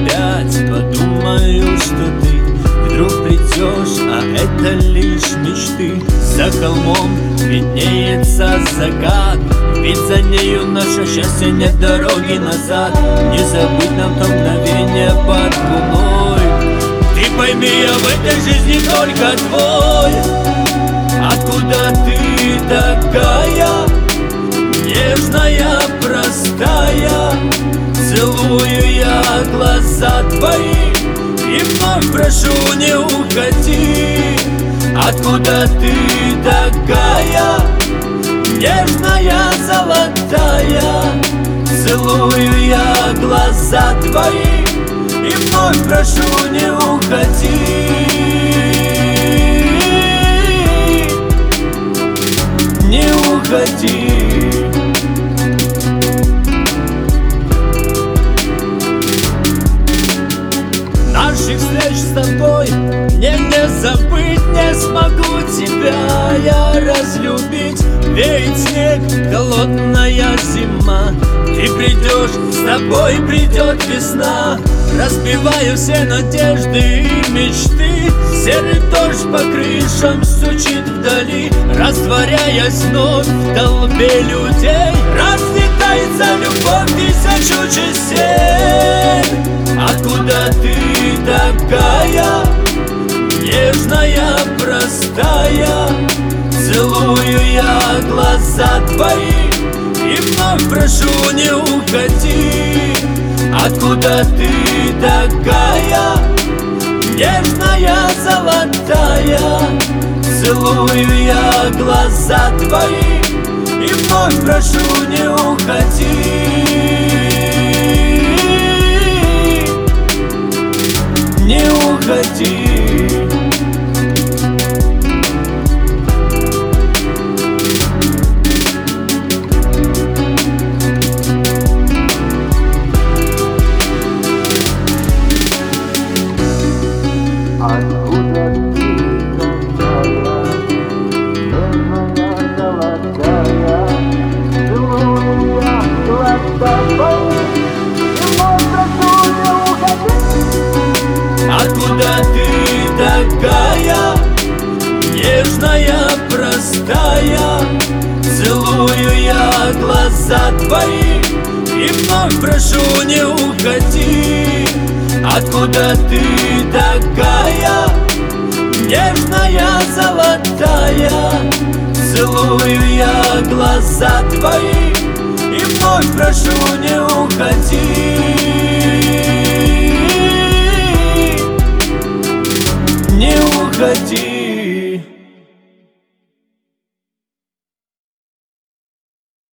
опять подумаю, что ты вдруг придешь, а это лишь мечты. За холмом виднеется закат, ведь за нею наше счастье, нет дороги назад. Не забыть нам то мгновение под луной. Ты пойми, я в этой жизни только твой. Откуда ты такая, нежная, простая? Целую я глаза твои и вновь прошу, не уходи. Откуда ты такая, нежная, золотая? Целую я глаза твои и вновь прошу, не уходи. Не уходи. Наших встреч с тобой мне не забыть, не смогу тебя я разлюбить. Веет снег, холодная зима, ты придешь, с тобой придет весна. Разбиваю все надежды и мечты, серый дождь по крышам стучит вдали, растворяясь вновь в толпе людей. Разлетается любовь тысячу частей. Откуда ты такая, нежная, простая? Целую я глаза твои и вновь прошу, не уходи. Откуда ты такая, нежная, золотая? Целую я глаза твои и вновь прошу, не уходи. Не уходи. Откуда ты такая, нежная, золотая? Целую я глаза твои и вновь прошу, не уходи. Откуда ты такая, нежная, простая? Целую я глаза твои и вновь прошу, не уходи. Откуда ты такая, нежная, золотая? Целую я глаза твои и вновь прошу, не уходи. Не уходи.